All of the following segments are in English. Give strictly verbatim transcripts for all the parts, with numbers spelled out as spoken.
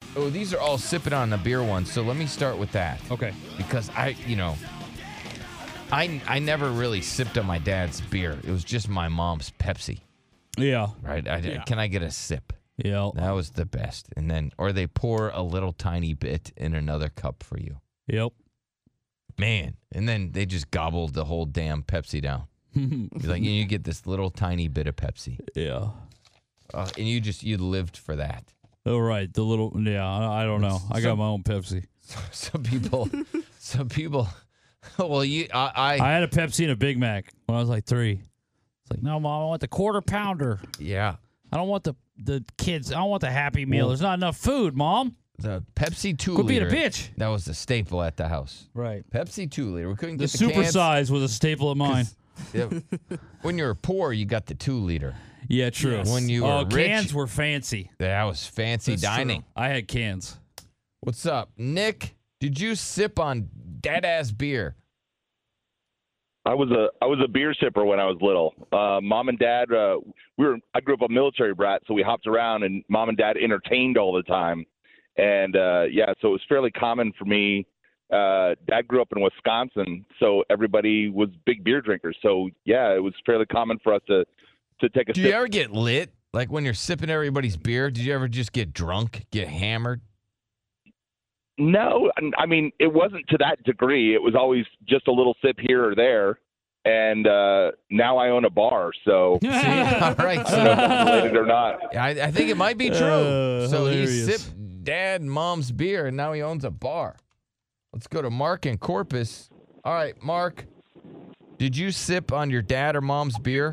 Oh, these are all sipping on the beer ones, so let me start with that. Okay. Because I, you know, I I never really sipped on my dad's beer. It was just my mom's Pepsi. Yeah. Right? I, Yeah. Can I get a sip? Yeah. That was the best. And then, or they pour a little tiny bit in another cup for you. Yep. Man. And then they just gobbled the whole damn Pepsi down. You're like, you get this little tiny bit of Pepsi. Yeah. Uh, and you just, you lived for that. Oh, right. The little, yeah, I, I don't know. I got Some- my own Pepsi. Some people, some people, well, you, I, I, I had a Pepsi and a Big Mac when I was like three. It's like, no, Mom, I want the quarter pounder. yeah. I don't want the, the kids. I don't want the Happy Meal. Well- There's not enough food, Mom. The Pepsi two Quit being a liter. bitch. That was the staple at the house. Right. Pepsi two liter. We couldn't The get the super cans. size was a staple of mine. Yeah. When you were poor, you got the two liter. Yeah, true. Yes. When you oh, were rich- cans were fancy. That was fancy That's dining. true. I had cans. What's up, Nick? Did you sip on dead ass beer? I was a I was a beer sipper when I was little. Uh, mom and dad, uh, we were. I grew up a military brat, so we hopped around, and mom and dad entertained all the time. And uh, yeah, so it was fairly common for me. Uh, dad grew up in Wisconsin, so everybody was big beer drinkers. So yeah, it was fairly common for us to to take a Do sip. you ever get lit? Like when you're sipping everybody's beer, did you ever just get drunk, get hammered? No, I mean, it wasn't to that degree. It was always just a little sip here or there. And uh, now I own a bar, so See? All right, so related or not. I, I think it might be true. Uh, so he hilarious. sipped dad and mom's beer, and now he owns a bar. Let's go to Mark in Corpus. All right, Mark, did you sip on your dad or mom's beer?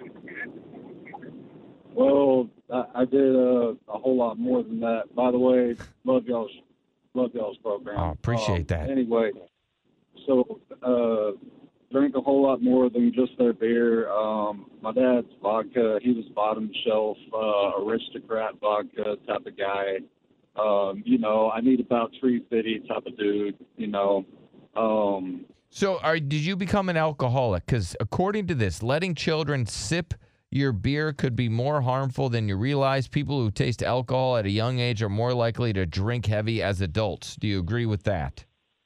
Well, I, I did uh, a whole lot more than that. By the way, love y'all's love y'all's program. Oh, appreciate Um, that. Anyway, so uh, drank a whole lot more than just their beer. Um, my dad's vodka, he was bottom shelf, uh, aristocrat vodka type of guy. Um, you know, I need about three fifty type of dude. You know. Um, So, are did you become an alcoholic? Because according to this, letting children sip your beer could be more harmful than you realize. People who taste alcohol at a young age are more likely to drink heavy as adults. Do you agree with that?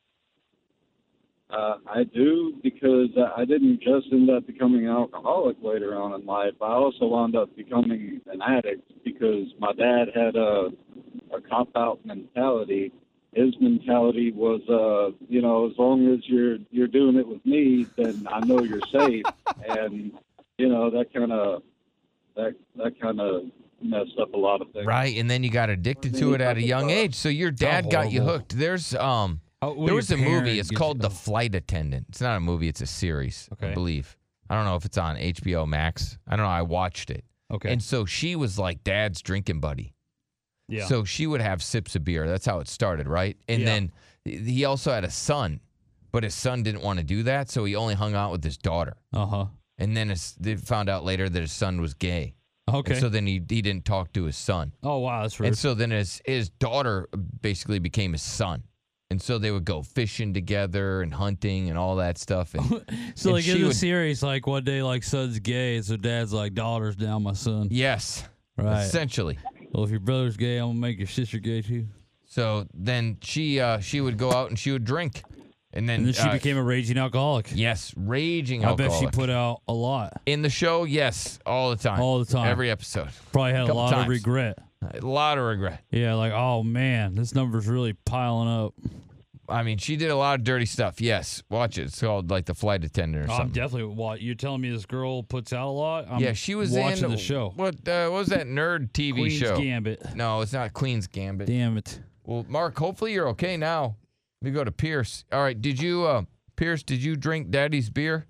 Uh, I do, because I didn't just end up becoming an alcoholic later on in life. I also wound up becoming an addict because my dad had a, a cop-out mentality. His mentality was, uh, you know, as long as you're you're doing it with me, then I know you're safe. And you know, that kind of that that kind of messed up a lot of things. Right, and then you got addicted to it at a young age. So your dad got you horrible. hooked. There's um, Oh, well, there was a your movie. parent It's gives called you- The Flight Attendant. It's not a movie. It's a series, I Okay. believe. I don't know if it's on H B O Max. I don't know. I watched it. Okay. And so she was like dad's drinking buddy. yeah. So she would have sips of beer. That's how it started, right? And Yeah. then he also had a son, but his son didn't want to do that, so he only hung out with his daughter. uh huh. And then his, they found out later that his son was gay. Okay. And so then he, he didn't talk to his son. oh wow, that's rude. And so then his, his daughter basically became his son. And so they would go fishing together and hunting and all that stuff. And So and like in she the would- series, like one day, like son's gay, so dad's like, daughter's down my son. yes, Right. essentially. Well, if your brother's gay, I'm gonna make your sister gay too. So then she uh, she would go out and she would drink. And then, And then she uh, became a raging alcoholic. yes, raging I bet alcoholic. she put out a lot. In the show, yes, all the time. All the time. Every episode. Probably had a Couple lot times. of regret. A lot of regret. Yeah, like, oh man, this number's really piling up. I mean, she did a lot of dirty stuff. Yes. Watch it. It's called like The Flight Attendant or I'm something. definitely what you're telling me. This girl puts out a lot. I'm yeah, she was watching in the show. What, uh, what was that nerd T V Queen's show? Gambit. No, it's not Queen's Gambit. Damn it. Well, Mark, hopefully you're okay now. We go to Pierce. All right, did you, uh, Pierce, did you drink Daddy's beer?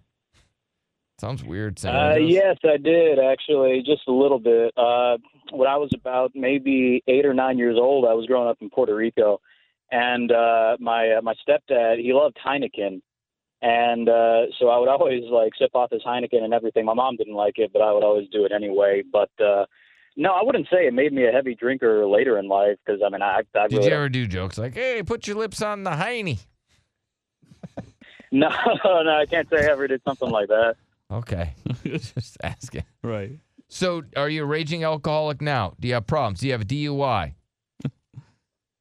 Sounds weird saying Uh, it. yes, I did actually, just a little bit. Uh, when I was about maybe eight or nine years old, I was growing up in Puerto Rico, and uh, my uh, my stepdad, he loved Heineken, and uh, so I would always like sip off his Heineken and everything. My mom didn't like it, but I would always do it anyway. But uh, no, I wouldn't say it made me a heavy drinker later in life, because I mean, I, I Did really you ever do jokes like, hey, put your lips on the Heine? no, no, I can't say I ever did something like that. Okay. Just asking. Right. So, are you a raging alcoholic now? Do you have problems? Do you have a D U I?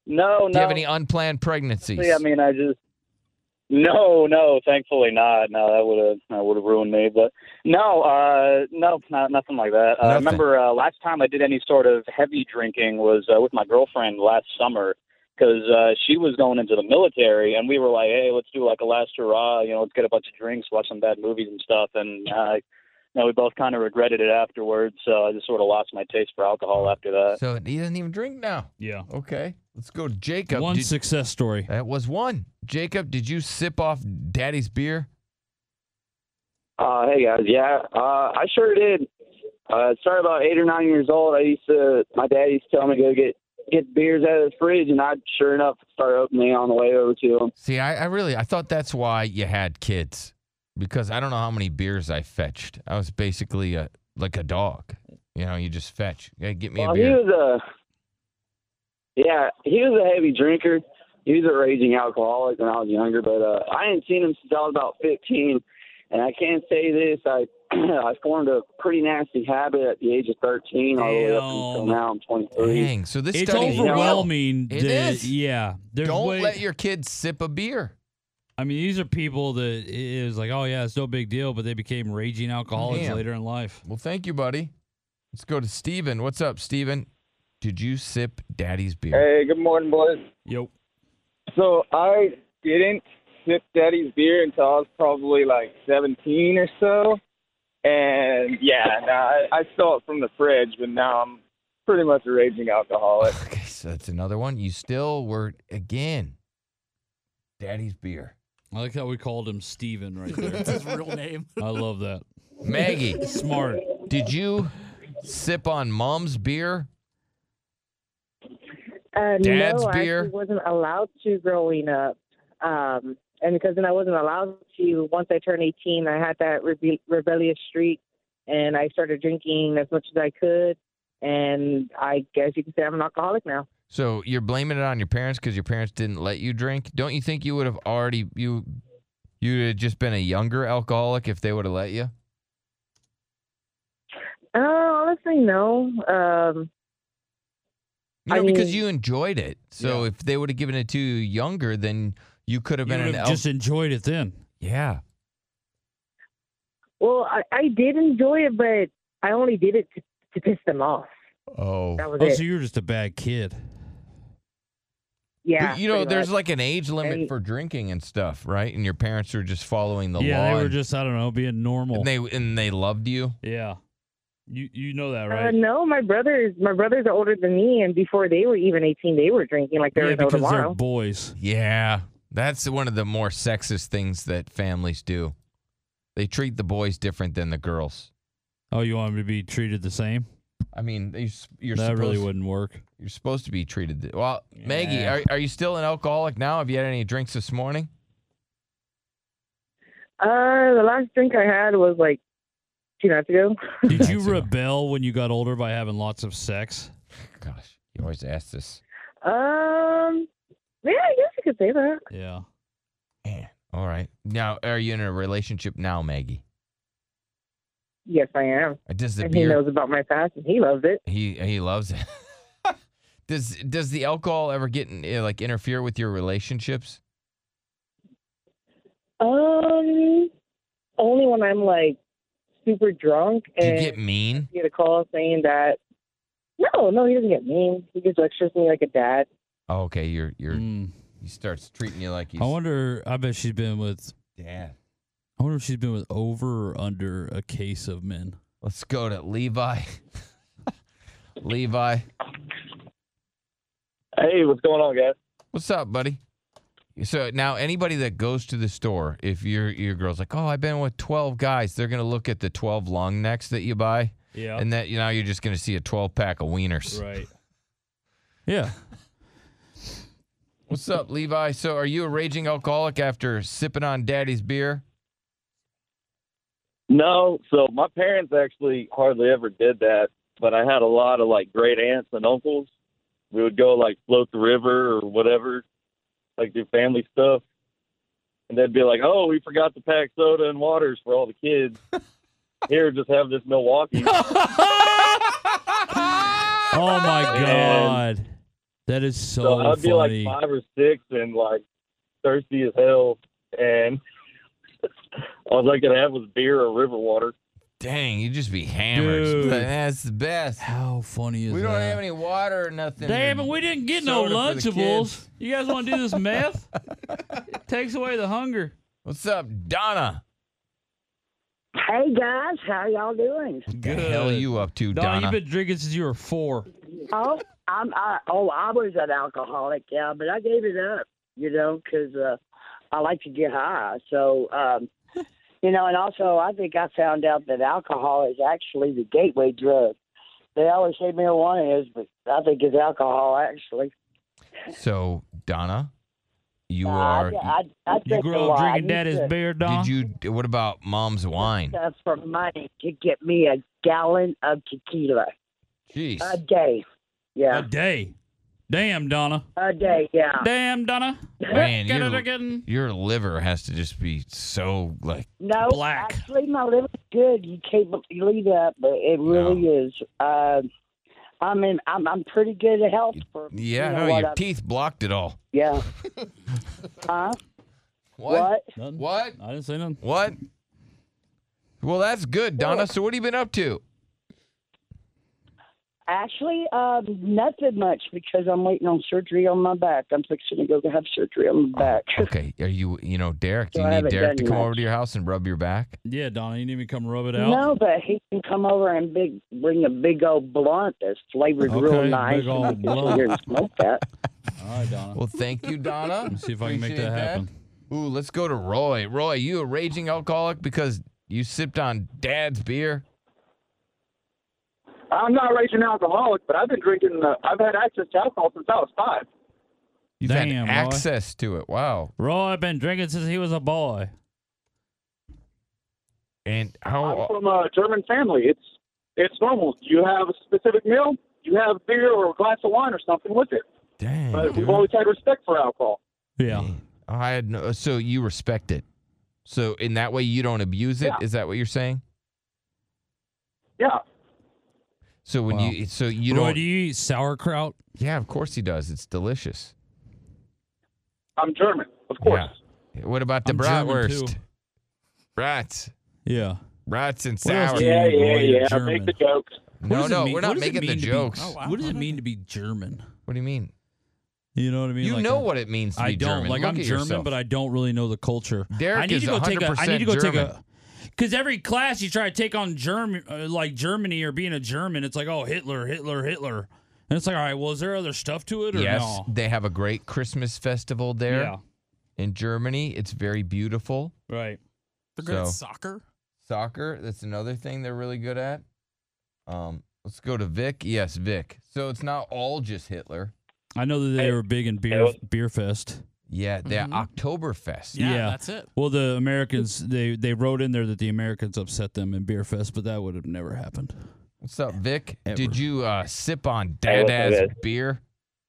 No, no. Do you have any unplanned pregnancies? I mean, I just no, no. Thankfully, not. No, that would have that would have ruined me. But no, uh, no, not, nothing like that. Uh, I Nothing. remember uh, last time I did any sort of heavy drinking was uh, with my girlfriend last summer because uh, she was going into the military, and we were like, hey, let's do like a last hurrah. You know, let's get a bunch of drinks, watch some bad movies and stuff. And uh, you know, we both kind of regretted it afterwards. So I just sort of lost my taste for alcohol after that. So he doesn't even drink now. Yeah. Okay. Let's go to Jacob. One Did- success story. That was one. Jacob, did you sip off Daddy's beer? Uh, hey guys, yeah, uh, I sure did. Uh, started about eight or nine years old. I used to, my dad used to tell me to go get get beers out of the fridge, and I'd sure enough start opening on the way over to him. See, I, I really, I thought that's why you had kids, because I don't know how many beers I fetched. I was basically a like a dog. You know, you just fetch. Yeah, get me Well, a he beer. was a, yeah, he was a heavy drinker. He was a raging alcoholic when I was younger, but uh, I hadn't seen him since I was about fifteen. And I can't say this, I I formed a pretty nasty habit at the age of thirteen all the way up until now I'm twenty-three. Dang. So this It's study. overwhelming. It that- is. Yeah. There's Don't way, let your kids sip a beer. I mean, these are people that it is like, oh, yeah, it's no big deal, but they became raging alcoholics Damn. later in life. Well, thank you, buddy. Let's go to Steven. What's up, Steven? Did you sip Daddy's beer? Hey, good morning, boys. Yep. So I didn't sip Daddy's beer until I was probably like seventeen or so. And yeah, nah, I, I stole it from the fridge, but now I'm pretty much a raging alcoholic. Okay, so that's another one. You still were, again, Daddy's beer. I like how we called him Steven right there. That's his real name. I love that. Maggie, Smart. did you sip on Mom's beer? Uh, Dad's no, beer? I actually wasn't allowed to growing up. Um, and because then I wasn't allowed to, once I turned eighteen, I had that rebe- rebellious streak, and I started drinking as much as I could. And I guess you could say I'm an alcoholic now. So you're blaming it on your parents because your parents didn't let you drink? Don't you think you would have already, you you had just been a younger alcoholic if they would have let you? Uh, honestly, no. Um, No, I because mean- you enjoyed it. So if they would have given it to you younger, then you could have You been would an have al- just enjoyed it then. Yeah. well, I, I did enjoy it, but I only did it to, to piss them off. Oh. That was Oh, it. so you were just a bad kid. Yeah. But, you know, pretty there's much. like an age limit And- for drinking and stuff, right? And your parents are just following the yeah, law. they were and- just, I don't know, being normal. and they and they loved you. yeah. You you know that, Uh, right? no, my brothers, my brothers are older than me, and before they were even eighteen, they were drinking like there yeah, was no because tomorrow. they're boys. Yeah. That's one of the more sexist things that families do. They treat the boys different than the girls. Oh, you want them to be treated the same? I mean, they- you're that supposed, really wouldn't work. You're supposed to be treated. th- Well, Maggie, Yeah. are, are you still an alcoholic now? Have you had any drinks this morning? Uh, the last drink I had was like two nights ago. Did you Nice ago. rebel when you got older by having lots of sex? Gosh, you always ask this. Um, yeah, I guess you could say that. Yeah. Man. All right. Now, are you in a relationship now, Maggie? Yes, I am. Uh, Does the And he beer? knows about my past, and he loves it. He he loves it. does does the alcohol ever get in, uh, like interfere with your relationships? Um, only when I'm like super drunk Do you and get mean? get a call saying that. No, no, he doesn't get mean. He just lectures me like a dad. Oh, okay. You're you're Mm. he starts treating you like he's I wonder, I bet she's been with, dad. I wonder if she's been with over or under a case of men. Let's go to Levi. Levi, Hey, what's going on, guys? what's up, buddy? So now anybody that goes to the store, if your your girl's like, oh, I've been with twelve guys, they're gonna look at the twelve long necks that you buy, Yeah. and that you know you're just gonna see a twelve pack of wieners. Right. Yeah. What's up, Levi? So are you a raging alcoholic after sipping on Daddy's beer? No, so my parents actually hardly ever did that, but I had a lot of like great aunts and uncles. We would go like float the river or whatever, like do family stuff. And they'd be like, oh, we forgot to pack soda and waters for all the kids. Here, just have this Milwaukee. Oh my God. That is so, So I'd be like funny. five or six and like thirsty as hell, and all I could have was beer or river water. Dang, you just be hammered. Dude. That's the best. How funny is We that? don't have any water or nothing. Damn or it, we didn't get no soda for the Lunchables. kids. You guys want to do this meth? It takes away the hunger. What's up, Donna? Hey guys, how y'all doing? What the hell you up to, Donna, Donna? you've been drinking since you were four. Oh, I'm I, oh I was an alcoholic, yeah, but I gave it up, you know, 'cause uh, I like to get high. So, um, you know, and also I think I found out that alcohol is actually the gateway drug. They always say marijuana is, but I think it's alcohol actually. So, Donna, you Uh, are. I, I, I You drink grew a up lot. I drinking used daddy's to- beer, Don? Did you? What about mom's wine? Stuff for money to get me a gallon of tequila Jeez. a day. Yeah, A day. Damn, Donna. a day. Yeah. Damn, Donna. Man, Get it your, again. your liver has to just be so like. No, Black. actually, my liver's good. You can't believe that, but it really is. Uh, I mean, I'm I'm pretty good at health for Yeah, you know no, what your I- teeth blocked it all. Yeah. Huh? What? What? Nothing. What? I didn't say nothing. What? Well, that's good, Donna. So, what have you been up to? Actually, um, nothing much because I'm waiting on surgery on my back. I'm fixing to go have surgery on my back. Okay, are you? You know, Derek? Do So you I need haven't Derek to done come much. over to your house and rub your back? Yeah, Donna, you need me to come rub it out? No, but he can come over and big bring a big old blunt that's flavored real Okay, nice. big old and I can blunt. sit here and smoke that. All right, Donna. Well, thank you, Donna. Let's see if I can make Appreciate that happen. Ooh, let's go to Roy. Roy, you a raging alcoholic because you sipped on Dad's beer? I'm not a raging alcoholic, but I've been drinking. Uh, I've had access to alcohol since I was five. You've Damn, had Roy. access to it. Wow. Roy been drinking since he was a boy. And I'm how? from a German family. It's it's normal. You have a specific meal, you have beer or a glass of wine or something with it. Dang. But dude. we've always had respect for alcohol. Yeah. Dang. I had no. So you respect it. So in that way, you don't abuse it. Is Yeah. that what you're saying? Yeah. So when Wow. you, so you Roy, don't. do you eat sauerkraut? Yeah, of course he does. It's delicious. I'm German, of course. Yeah. What about the I'm German, too. bratwurst? Brats, Yeah. brats and What else sour. do you Yeah, eat, yeah, Roy? You're yeah. German. Make the jokes. What No, does it no, mean- we're what not does it making the mean to be- jokes. What does it mean to be German? What do you mean? You know what I mean? You Like know a- what it means to I be don't. German. Like Look I'm at German, yourself. but I don't really know the culture. Derek I need is to go take a. I need to go take German. a. Because every class you try to take on German, uh, like Germany or being a German, it's like, oh, Hitler, Hitler, Hitler, and it's like, all right, well, is there other stuff to it or Yes, no? they have a great Christmas festival there Yeah. in Germany. It's very beautiful. Right. They're good at So- soccer. Soccer, that's another thing they're really good at. Um, let's go to Vic. Yes, Vic. So it's not all just Hitler. I know that they Hey. were big in beer Hey. beer fest. Yeah, they're Mhm. Oktoberfest. Yeah, Yeah. that's it. Well, the Americans they they wrote in there that the Americans upset them in beer fest, but that would have never happened. What's up, Vic? Ever. Did you uh, sip on Hey, what's up, Dada's guys? beer?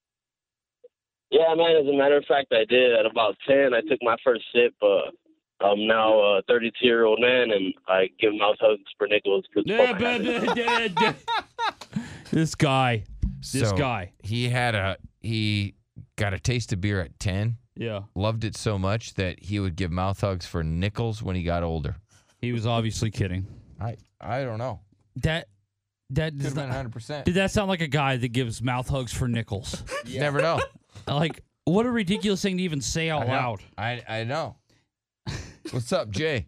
Yeah, man. As a matter of fact, I did. At about ten, I took my first sip. Uh, I'm now a thirty-two year old man, and I give mouth hugs for nickels. 'cause Yeah, fuck my but- habit. this guy, this So, guy, He had a he got a taste of beer at ten. yeah, Loved it so much that he would give mouth hugs for nickels when he got older. he was obviously kidding. I I don't know. That that Could does have been not, one hundred percent. did that sound like a guy that gives mouth hugs for nickels? You never know. Like, what a ridiculous thing to even say out I know. loud. I I know. What's up, Jay?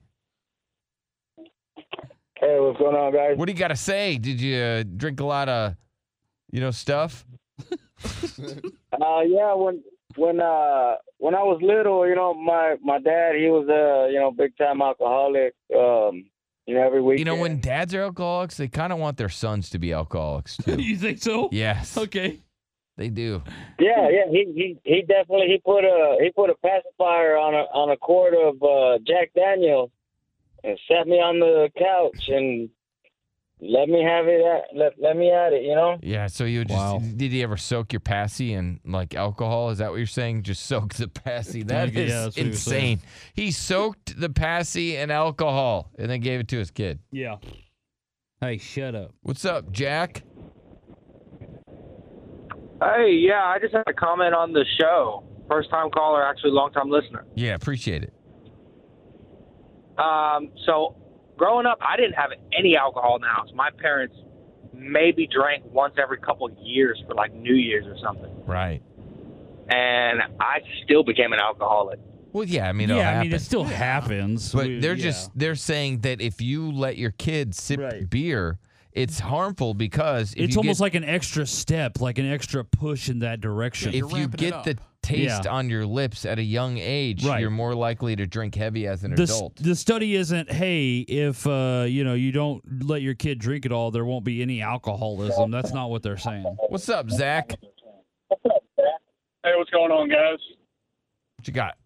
Hey, what's going on, guys? What do you got to say? Did you uh, drink a lot of, you know, stuff? Uh, yeah, when when uh when I was little, you know, my my dad, he was a you know big time alcoholic. Um, you know, every week. You know, when dads are alcoholics, they kind of want their sons to be alcoholics too. You think so? Yes, Okay. they do. Yeah, yeah, he he he definitely he put a he put a pacifier on a on a quart of uh, Jack Daniels and sat me on the couch and let me have it. At, let let me at it. You know. Yeah. So you would just Wow. did he ever soak your passy in like alcohol? Is that what you're saying? Just soak the passy. That Yeah, is that's what he was saying. insane. He soaked the passy in alcohol and then gave it to his kid. Yeah. Hey, shut up. What's up, Jack? Hey, yeah, I just had a comment on the show. First time caller, actually long time listener. Yeah, appreciate it. Um, so growing up, I didn't have any alcohol in the house. My parents maybe drank once every couple of years for like New Year's or something. Right. And I still became an alcoholic. Well, yeah, I mean, it'll yeah, I mean, happen. it still happens. But We- they're yeah. just they're saying that if you let your kids sip Right. beer, it's harmful because if It's you almost get, like an extra step, like an extra push in that direction. if you get the taste Yeah. on your lips at a young age, Right. you're more likely to drink heavy as an the, s- adult. the study isn't, hey, if uh, you know you don't let your kid drink it all, there won't be any alcoholism. That's not what they're saying. What's up, Zach? Hey, what's going on, guys? What you got?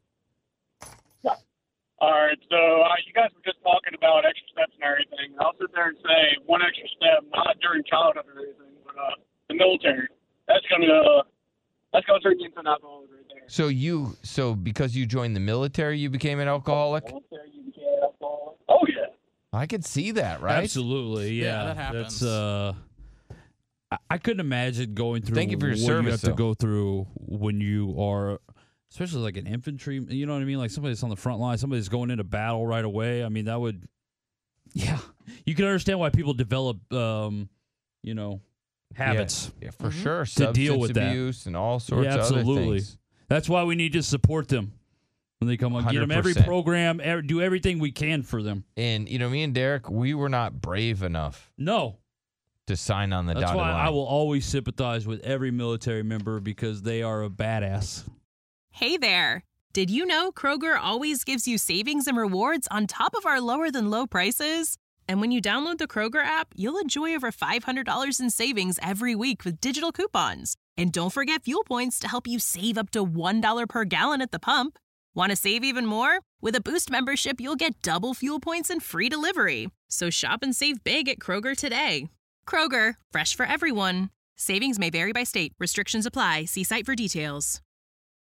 All right, so uh, you guys were just talking about extra steps and everything. I'll sit there and say one extra step, not during childhood or anything, but uh, the military. That's gonna uh, that's gonna turn you into an alcoholic right there. So you so because you joined the military, you became an alcoholic? Oh yeah. I could see that, right? Absolutely, yeah. Yeah, that happens. That's uh, I, I couldn't imagine going through. Thank you for your what service, you have though. to go through when you are, especially like an infantry. You know what I mean? Like somebody that's on the front line, somebody that's going into battle right away. I mean, that would, yeah. You can understand why people develop, um, you know, habits. Yeah, yeah, for sure. To deal Substance with that. abuse and all sorts Yeah, of other absolutely. things. That's why we need to support them when they come on. Get them every one hundred percent. program, er, do everything we can for them. And you know, me and Derek, we were not brave enough No. to sign on the That's dotted why line. I will always sympathize with every military member because they are a badass. Hey there. Did you know Kroger always gives you savings and rewards on top of our lower than low prices? And when you download the Kroger app, you'll enjoy over five hundred dollars in savings every week with digital coupons. And don't forget fuel points to help you save up to one dollar per gallon at the pump. Want to save even more? With a Boost membership, you'll get double fuel points and free delivery. So shop and save big at Kroger today. Kroger, fresh for everyone. Savings may vary by state. Restrictions apply. See site for details.